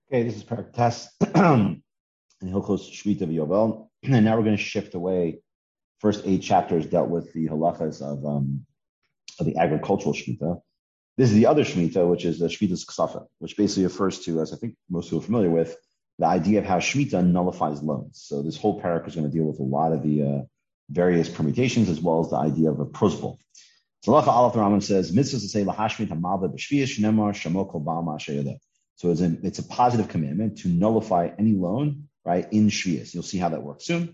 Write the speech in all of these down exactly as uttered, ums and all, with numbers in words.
Okay, this is Parak Test and Hilchos Shmita V'Yovel, and now we're going to shift away. First eight chapters dealt with the halachas of um, of the agricultural Shmita. This is the other Shmita, which is the Shmita's Ksafah, which basically refers to, as I think most people are familiar with, the idea of how Shmita nullifies loans. So this whole parak is going to deal with a lot of the uh, various permutations as well as the idea of a prosbul. So Halacha Aleph the Rambam says, mitzvah to say lahashmit hamalva b'shviyas shnemar shamokol ba'al ma'ashayada. So it's a, it's a positive commandment to nullify any loan, right, in shviyas. You'll see how that works soon.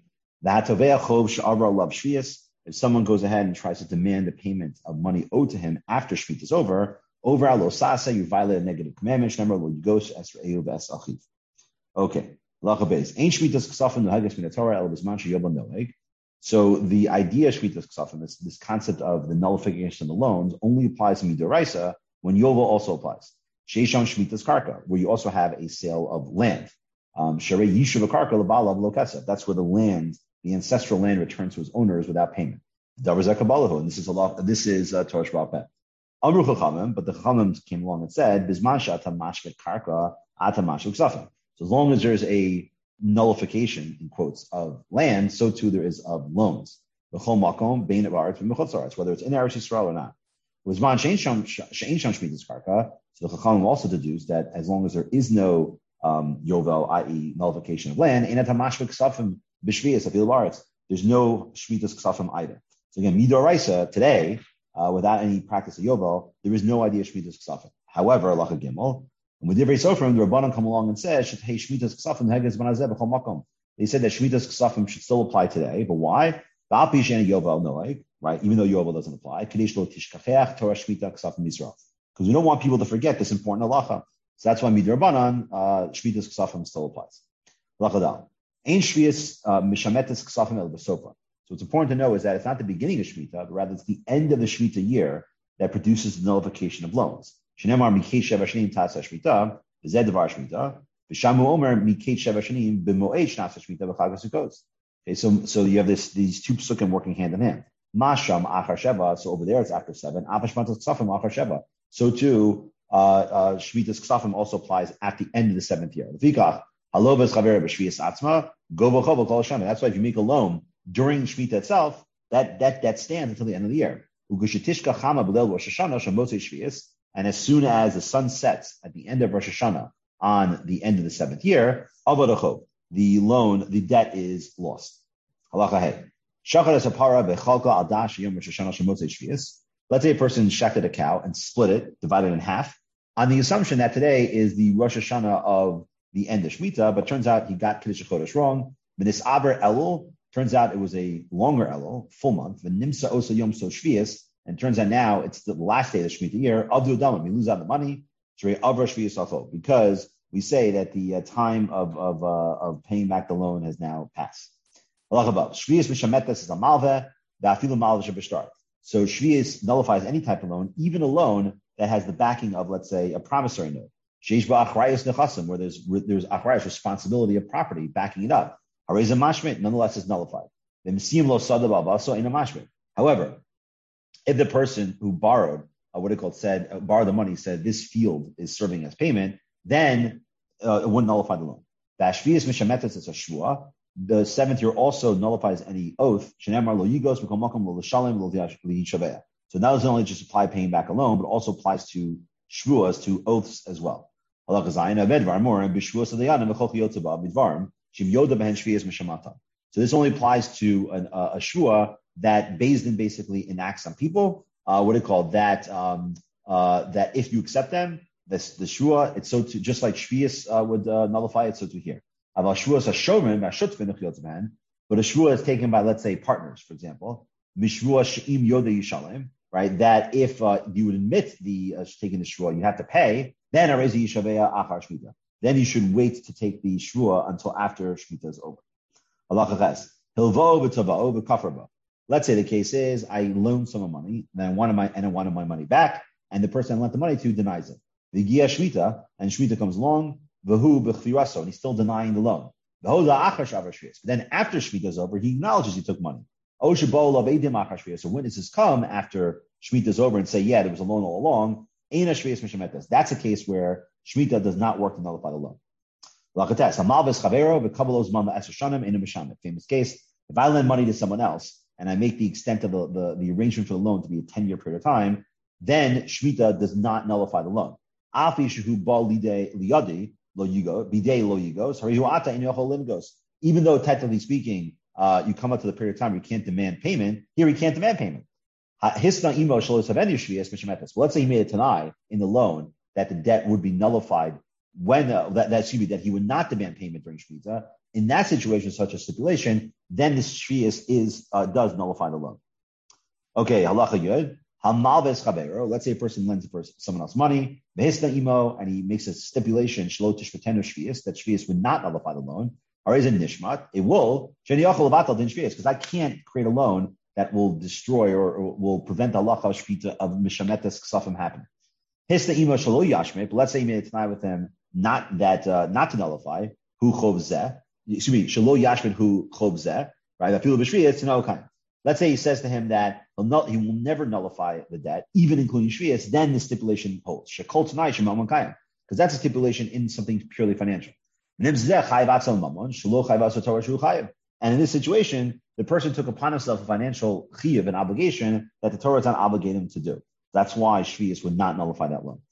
If someone goes ahead and tries to demand the payment of money owed to him after shvit is over, over alosasa, you violate a negative commandment. Shnemar lo yigos es re'eu v'es achiv. Okay. Halacha beis. Ein shvitas ksafim nohagas min haTorah el b'zman sheyobal noeg. So the idea of shvitas ksafim, this, this concept of the nullification of the loans, only applies to midoraisa when yovel also applies. Sheishon shvitas karka, where you also have a sale of land. Um, Sharei yishuv karka l'balav lo kesef. That's where the land, the ancestral land, returns to its owners without payment. Davar zekabalahu, and this is a lot. This is uh, Torah Sheba'al Peh. Amru chachamim, but the chachamim came along and said, "Bizman she'ata mashvet karka, ata mashvet ksafim." So as long as there's a nullification in quotes of land, so too there is of loans. B'chol makom bein ha'aretz v'mechutz ha'aretz, whether it's in Eretz Yisrael or not. Bizman she'ein sham shmitas karka. So the chachamim also deduced that as long as there is no um, yovel, that is, nullification of land, there's no shmitas ksafim either. So again, midoraisa today, uh, without any practice of yovel, there is no idea of shmitas ksafim. However, halacha gimel, when we did Sofrim, the Rabbanan come along and said, "Hey, shmitas ksafim heges banazeh b'chol makom." They said that shmitas ksafim should still apply today, but why? Right? Even though yovel doesn't apply, kadesh lo tishkachech Torah shmita ksafim Yisrael. Because we don't want people to forget this important halacha. So that's why midrabanan uh, shvitas ksafim still applies. Halacha dal. Ein shvias mishametes ksafim el b'sofa. So what's important to know is that it's not the beginning of shmita, but rather it's the end of the shmita year that produces the nullification of loans. Shenemar mikei sheva shanim tasa shmita v'zed devar shmita v'shamu omer mikei sheva shanim b'moed shnasa shmita v'chag hasukos. Okay, so so you have this these two psukim working hand in hand. Masham achar sheva. So over there it's after seven. Afashmatas ksafim achar sheva. So too, uh, uh, Shmitas Ksafim also applies at the end of the seventh year. That's why if you make a loan during Shmita itself, that, that, that stands until the end of the year. And as soon as the sun sets at the end of Rosh Hashanah on the end of the seventh year, the loan, the debt is lost. Let's say a person shechted a cow and split it, divided it in half, on the assumption that today is the Rosh Hashanah of the end of Shemitah, but turns out he got Kiddush HaChodesh wrong. V'nis aber Elul, turns out it was a longer Elul, full month. V'nimsa osa yom so shvius, and turns out now it's the last day of the Shemitah year. Avdu damim, we lose out the money. Because we say that the uh, time of of, uh, of paying back the loan has now passed. Shvius mishametas is a malveh, v'afilu malveh shebishtar. So shvius nullifies any type of loan, even a loan that has the backing of, let's say, a promissory note. Sheish ba'achrayus nechasim, where there's there's achrayus, responsibility of property backing it up. Hareza mashmit, nonetheless, is nullified. V'msiyim lo sada ba'avaso ina mashmit. However, if the person who borrowed, uh, what it called, said uh, borrowed the money, said this field is serving as payment, then uh, it wouldn't nullify the loan. V'ashvius mishametes is a shvua. The seventh year also nullifies any oath. Shenemar lo yigos v'kol makom lo l'shalem lo li'yishaveh. So now doesn't only just apply paying back a loan, but also applies to shvuas, to oaths as well. So this only applies to an, uh, a shvua that Beis Din basically enacts on people. Uh, what it called that um, uh, that if you accept them, this the shvua, it's so to just like shvius uh, would uh, nullify it, so to here. But a shvua is taken by, let's say, partners, for example. Mishvua she'im yoda yishalem. Right, that if uh, you would admit the uh, taking the shvua, you have to pay. Then arezi yishavea achar shmita. Then you should wait to take the shvua until after shmita is over. Halacha ches hilvo v'tavao v'kafrba. Let's say the case is I loaned someone money, and I wanted my and I wanted my money back, and the person I lent the money to denies it. V'gia shmita, and shmita comes along. V'hu b'chviraso, and he's still denying the loan. V'hoda achar shavar shvius. But then after shmita is over, he acknowledges he took money. So witnesses come after Shemitah is over and say, yeah, there was a loan all along. That's a case where Shemitah does not work to nullify the loan. Famous case, if I lend money to someone else and I make the extent of the, the, the arrangement for the loan to be a ten-year period of time, then Shemitah does not nullify the loan. Even though technically speaking, uh, you come up to the period of time where you can't demand payment, here he can't demand payment. Well, let's say he made a tanai in the loan that the debt would be nullified when uh, that, that excuse me, that he would not demand payment during Shemitah. In that situation, such a stipulation, then this shvius is uh, does nullify the loan. Okay, halacha yud. Hamalves chavero. Let's say a person lends a person, someone else money, behisna imo, and he makes a stipulation shlo tishvatenu shvius that shvius would not nullify the loan. Or is a nishmat? It will sheniachol levatal din shvius because I can't create a loan that will destroy or, or will prevent the halacha of shvita of mishametes ksafim happening. Hisna imo shlo yashme. But let's say he made a tonight with him not that uh, not to nullify hu chov zeh. Excuse me, shelo yashmin hu chov zeh, right? Afilu b'shviyas to no kind. Let's say he says to him that he'll not, he will never nullify the debt, even including shviyas. Then the stipulation holds. Shekol t'nai shemamon kayim, because that's a stipulation in something purely financial. And in this situation, the person took upon himself a financial chiyuv, an obligation that the Torah does not obligate him to do. That's why shviyas would not nullify that loan.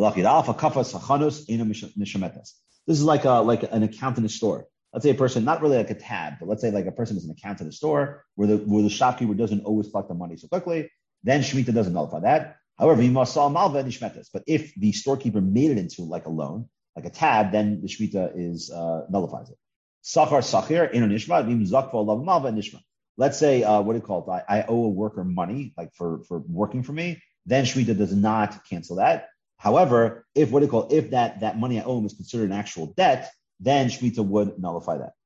This is like a like an account in a store. Let's say a person, not really like a tab, but let's say like a person is an account in a store where the where the shopkeeper doesn't always collect the money so quickly, then Shemitah doesn't nullify that. However, you must saw malva nishmetas. But if the storekeeper made it into like a loan, like a tab, then the Shemitah is uh, nullifies it. Sachar sachir in nishma vim zakva lav malva nishma. Let's say uh, what do you call it? I, I owe a worker money, like for for working for me. Then Shemitah does not cancel that. However, if what do you call it, if that that money I owe him is considered an actual debt, then Shemitah would nullify that.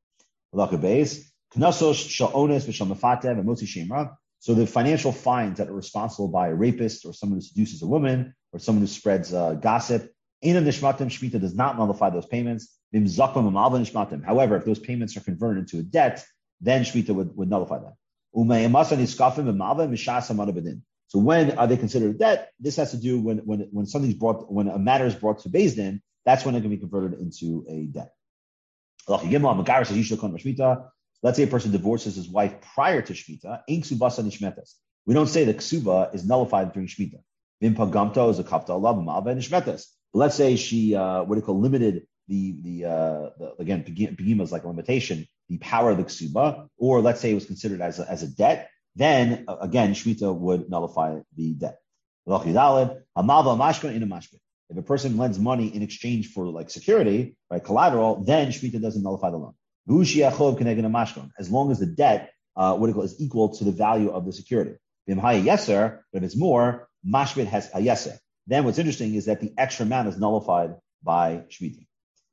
So the financial fines that are responsible by a rapist or someone who seduces a woman or someone who spreads uh, gossip, Shemitah does not nullify those payments. However, if those payments are converted into a debt, then Shemitah would, would nullify that. So when are they considered a debt? This has to do when when when something's brought, when a matter is brought to Beis Din, that's when it can be converted into a debt. Let's say a person divorces his wife prior to Shemitah. We don't say the ksuba is nullified during Shemitah. Let's say she, uh, what do you call, limited the, the, uh, the again, pegima is like a limitation, the power of the ksuba, or let's say it was considered as a, as a debt, then uh, again, Shemitah would nullify the debt. If a person lends money in exchange for like security, right, collateral, then Shemitah doesn't nullify the loan. As long as the debt, uh, what do you call, is equal to the value of the security. But if it's more, mashbit has a yeser. Then what's interesting is that the extra amount is nullified by Shemitah.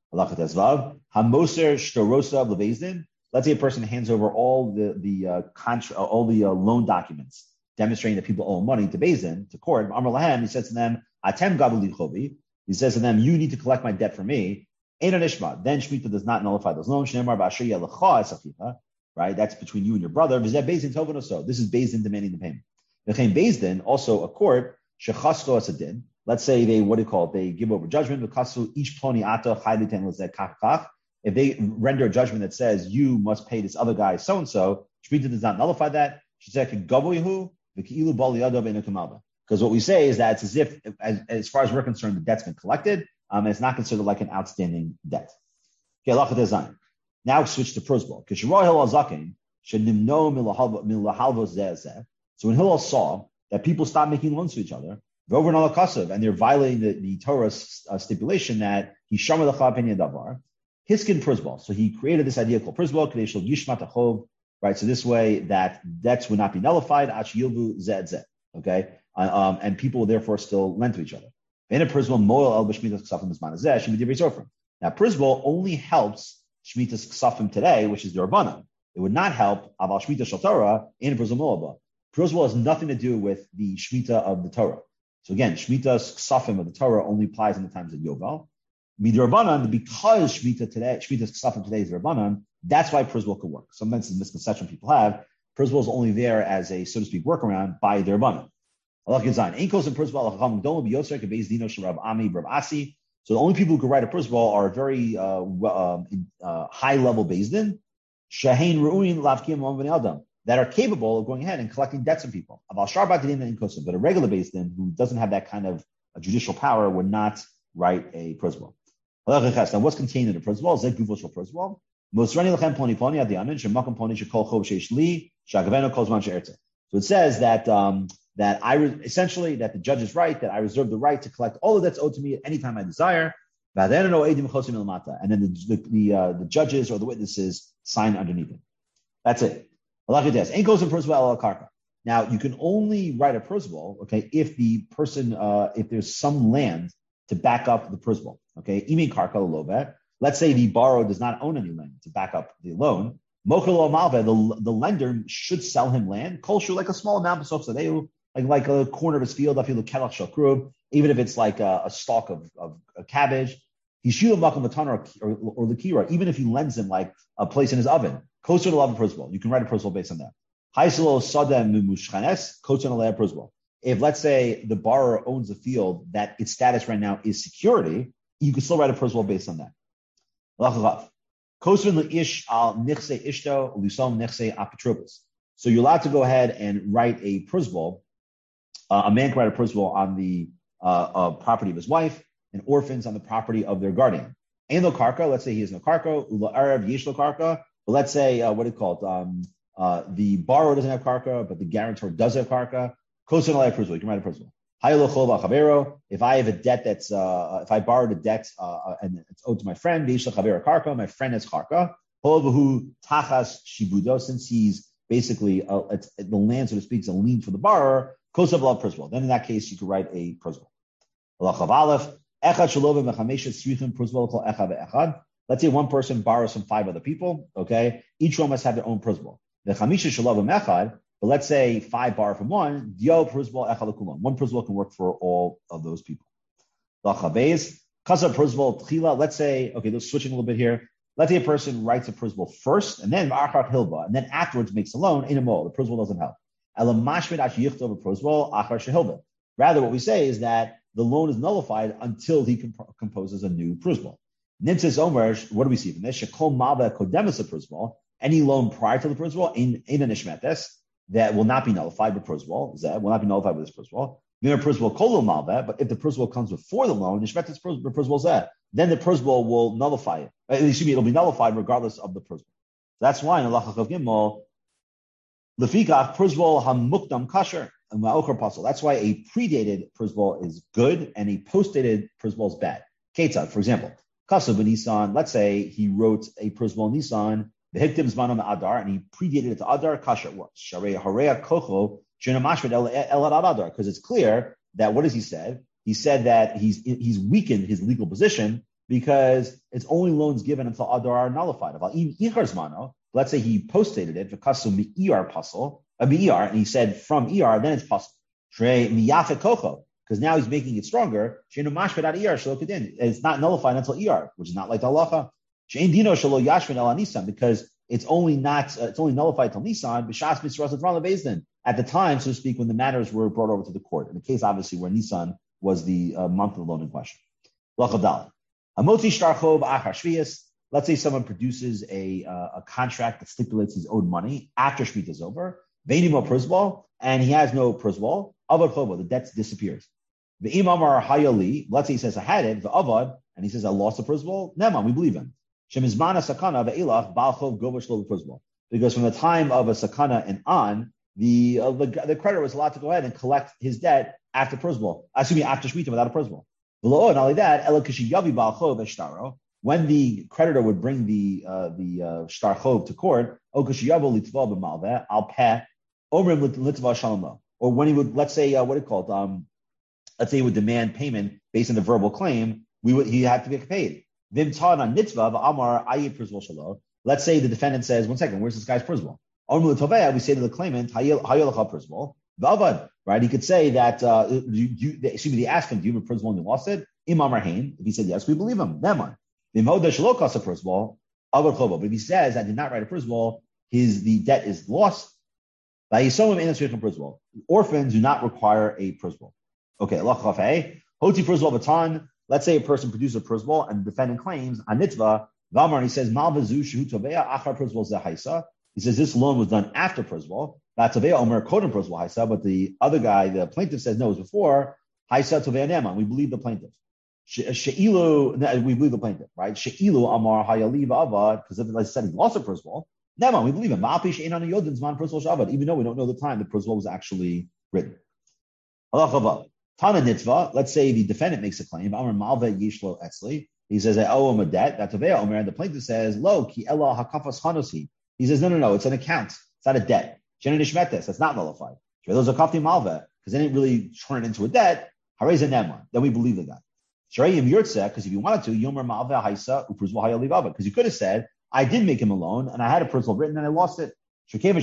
Let's say a person hands over all the the uh, contra- all the uh, loan documents demonstrating that people owe money to Beis Din, to court. Amar lahem, he says to them, Atem gavuli chovi. He says to them, you need to collect my debt for me. Ein nishma. Then Shemitah does not nullify those loans. Right? That's between you and your brother. This is Beis Din demanding the payment. Beis Din, also a court, shechasko as a din. Let's say they, what do you call it? They give over judgment. Each ploni ato kach. If they render a judgment that says you must pay this other guy so and so, Shemitah does not nullify that. She said, because what we say is that it's as if, as, as far as we're concerned, the debt's been collected, um, and it's not considered like an outstanding debt. Okay, now switch to prosbol. So when Hillel saw that people stopped making loans to each other, and they're violating the, the Torah's uh, stipulation that he shama l'cha davar, hiskin prosbol. So he created this idea called prosbol, kadeshel yishma tachov, right? So this way that debts would not be nullified, ach yilvu zed zed. Okay, uh, um, and people will therefore still lend to each other. Now, Prisbol only helps Shemitah's Ksafim today, which is the Rabbanan. It would not help Aval Shemitah Shel Torah in Prisbol Moaba. Prisbol has nothing to do with the Shemitah of the Torah. So again, Shemitah's Ksafim of the Torah only applies in the times of Yovel. Midrabanan, because Shemitah today, Shemitah's Ksafim today is Rabbanan, that's why Prisbol could work. Sometimes it's a misconception people have. Prisbol is only there as a, so to speak, workaround by the Rabbanan. Allah Gizan. Inkos and Prisbol Chacham don't be Yosef Beis Dino Shel Rav Ami Rav Asi. So the only people who can write a principal are very uh, um, uh, high-level Beis Din, Shahain Ru'in Lavkim Adam, that are capable of going ahead and collecting debts from people. But a regular Beis Din who doesn't have that kind of judicial power would not write a principal. Now, what's contained in the principal? Zek Guvos principal. So it says that um, that I re- essentially that the judge is right, that I reserve the right to collect all of that's owed to me at any time I desire. And then the the, the, uh, the judges or the witnesses sign underneath it. That's it. Now you can only write a principal, okay, if the person uh, if there's some land to back up the principal. Okay, let's say the borrower does not own any land to back up the loan. The, the lender should sell him land, kolshu, like a small amount, like, like a corner of his field, even if it's like a, a stalk of, of a cabbage. Or, or, or Lakira, even if he lends him like a place in his oven, kosher to love a principal. You can write a principal based on that. If, let's say, the borrower owns a field that its status right now is security, you can still write a principal based on that. So you're allowed to go ahead and write a principal. Uh, a man can write a principal on the uh, uh, property of his wife, and orphans on the property of their guardian. Ain't no karka. Let's say he has no karka. Ula Arab yesh lo karka. But let's say uh, what do you call it? Um, uh, the borrower doesn't have karka, but the guarantor does have karka. Kosan alay principal. You can write a principal. If I have a debt that's, uh, if I borrowed a debt uh, and it's owed to my friend, my friend has charka. Since he's basically, uh, it's, the land, so to speak, is a lien for the borrower, principal. Then in that case, you could write a principal. Let's say one person borrows from five other people, okay? Each one must have their own principal. But let's say five borrow from one, one principal can work for all of those people. Let's say, okay, let's switching a little bit here. Let's say a person writes a principal first, and then and then afterwards makes a loan. The principal doesn't help. Rather, what we say is that the loan is nullified until he comp- composes a new principal. Nimtzis Omer, what do we see from this? Shekol Malva Kodemis a principal. Any loan prior to the principal, in in an ishmetes, that will not be nullified with principal. That will not be nullified with this principal. Then a principal kolu malva, but if the principal comes before the loan, ishmetes principal zeh, then the principal will nullify it. Excuse me, it'll be nullified regardless of the principal. That's why in Allah Chav Gimel, lefikach principal hamukdam kasher. That's why a predated principal is good and a postdated principal is bad. Ketzad, for example, Kasu ben Nisan, let's say he wrote a principal in Nisan, the Hiktim Zman on the Adar, and he predated it to Adar, Kasha what? Sharei Hareya Kocho, Shenamashvid El Adar, because it's clear that what has he said? He said that he's he's weakened his legal position because it's only loans given until Adar are nullified. Let's say he postdated it, Kasu Mi'ir Pasal. A B R, and he said from E R, then it's possible. Because now he's making it stronger. It's not nullified until E R, which is not like the halacha. Because it's only not, uh, it's only nullified till Nisan. At the time, so to speak, when the matters were brought over to the court. In the case, obviously, where Nisan was the uh, month of the loan in question. Let's say someone produces a, uh, a contract that stipulates he's owed money after Shemitah is over. Veinimo principal, and he has no principal. Avad chobo, the debt disappears. The imam are hayali. Let's say he says I had it. The avad, and he says I lost the principal. Neman, we believe him. Shemizmana sakana ve'ilach balchov govash lo principal. Because from the time of a sakana and on, the, uh, the the creditor was allowed to go ahead and collect his debt after principal. Assuming after Shemitah without a principal. Not only that, elakishi yavi balchov eshtaro. When the creditor would bring the uh, the uh, shtar chov to court, okashi yavo litva b'malveh al peh. Or when he would, let's say, uh, what do you call it? Um, let's say he would demand payment based on the verbal claim, we would he had to get paid. Let's say the defendant says, one second, where's this guy's principal? We say to the claimant, right? He could say that, uh, you, you, excuse me, they asked him, do you have a principal and you lost it? Imam Rahain. If he said yes, we believe him. Neman. But if he says, I did not write a principal, his the debt is lost. Orphans do not require a principal. Okay, hoti principal batan. Let's say a person produces a principle and the defendant claims a nitva, Valmar, and he says, Malvazu Shehu Tovea Achar Principle Zehaisa. He says this loan was done after principle. That's Tovea Omer Kodem Principle Haisa, but the other guy, the plaintiff, says no, it was before. Haisa Tovea Neman. We believe the plaintiff. She'ilu, we believe the plaintiff, right? She'ilu Amar Hayaliv Avad, because if I said he lost a principle, Neman, we believe him. Ma'apish Ein Ana Yodin Zman Principle Shavad, even though we don't know the time the principle was actually written. Allah Tana Nitva, let's say the defendant makes a claim, Amar Malva Yishlo Etzli. He says, I owe him a debt. That's Tovea Omer, and the plaintiff says, Lo, ki ella hakafas chanosi. He says, no, no, no, it's an account. It's not a debt. Shenin ishmetes, that's not nullified. Those are kafti malva, because they didn't really turn it into a debt. Hareza neman. Then we believe the guy. Sharayim yurtze, because if you wanted to, yomer malva haisa upruzva hayalivava, because you could have said, I did make him a loan, and I had a principle written, and I lost it. Once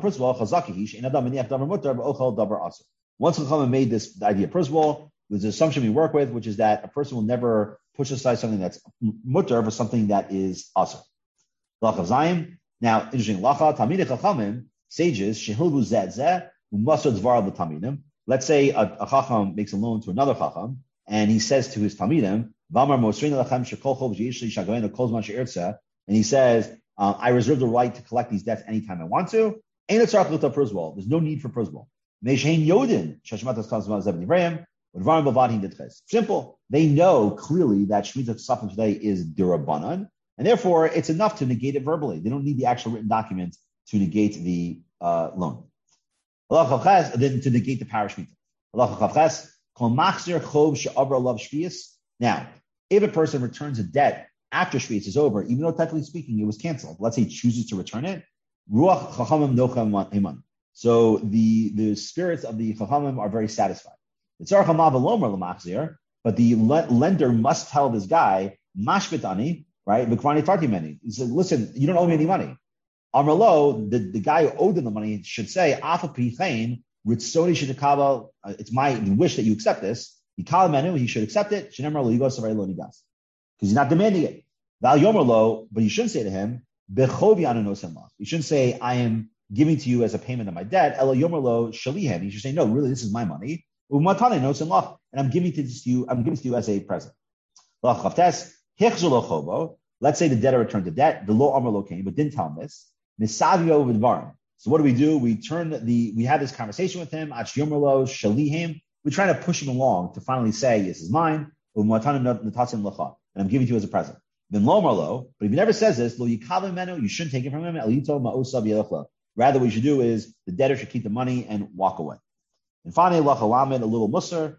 Chachamim made this the idea of principle, there's an assumption we work with, which is that a person will never push aside something that's mutter for something that is asur. Lachav Zayim. Now, interesting. Lacha Talmidei Chachamim, sages shehilvu zeh zeh umasod dvar l'talmidim. Let's say a, a Chacham makes a loan to another Chacham, and he says to his Talmidim, V'amar mosrin lachem shekol chov sheyesh li shagayin kol zman she'irtza, and he says, uh, I reserve the right to collect these debts anytime I want to. Ein etzarach l'ta prizbol. There's no need for prizbol. Meishein yodin shashmatas kazman zevni vrayim. Simple. They know clearly that Shemitah Ksafim today is dirabanan, and therefore it's enough to negate it verbally. They don't need the actual written document to negate the uh, loan. Then to negate the parish Shemitah. Now, if a person returns a debt after Shvius is over, even though technically speaking it was canceled, let's say he chooses to return it, Ruach Chachamim Nocham Iman. So the, the spirits of the Chachamim are very satisfied. But the lender must tell this guy, Mashbitani, right? He said, listen, you don't owe me any money. Amrlo, the, the guy who owed him the money should say, it's my wish that you accept this. He should accept it. Because he's not demanding it. But you shouldn't say to him, you shouldn't say, I am giving to you as a payment of my debt. You should say, no, really, this is my money. And I'm giving it to you, I'm giving it to you as a present. Let's say the debtor returned the debt, the law Amar lo came, but didn't tell him this. So what do we do? We turn the, we have this conversation with him, we're trying to push him along to finally say, this is mine, and I'm giving it to you as a present. Then lo Amar lo, but if he never says this, you shouldn't take it from him. Rather, what you should do is the debtor should keep the money and walk away. And finally, lachalamed, a little musar.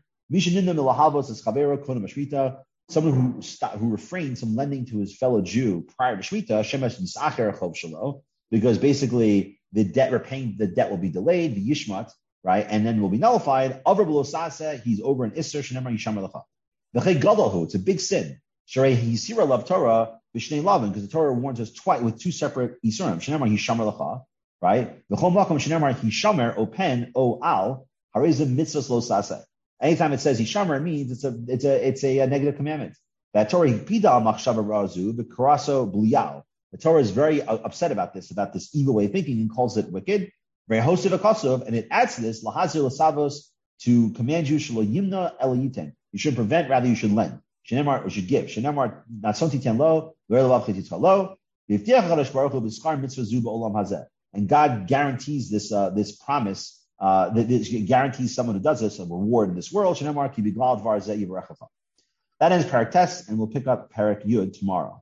Someone who st- who refrains from lending to his fellow Jew prior to Shemitah, because basically the debt repaying the debt will be delayed, the yishmat, right, and then will be nullified. Over below sase, he's over an isser shenemar yisham lecha. V'chei gadolhu, it's a big sin. Sharei hisira lav Torah b'shnei lavin, because the Torah warns us twice with two separate isurim. Shenemar yisham lecha, right? V'chol makom shenemar hishamer open o al. Anytime it says Hishamer, it means it's a it's a it's a, a negative commandment. That Torah the Torah is very upset about this, about this evil way of thinking, and calls it wicked. Very hosted akasov, and it adds to this lahazir lasavos to command you shelo yimna elayiten. You should prevent, rather you should lend. Shenemar, or should give. Shenemar natsonti ten lo ve'elav chetitzcha lo. V'yivtiach Hakadosh Baruch Hu b'skar mitzvah zu ba'olam hazeh. And God guarantees this uh, this promise. Uh, that guarantees someone who does this a reward in this world. That ends Parak Tes, and we'll pick up Parak Yud tomorrow.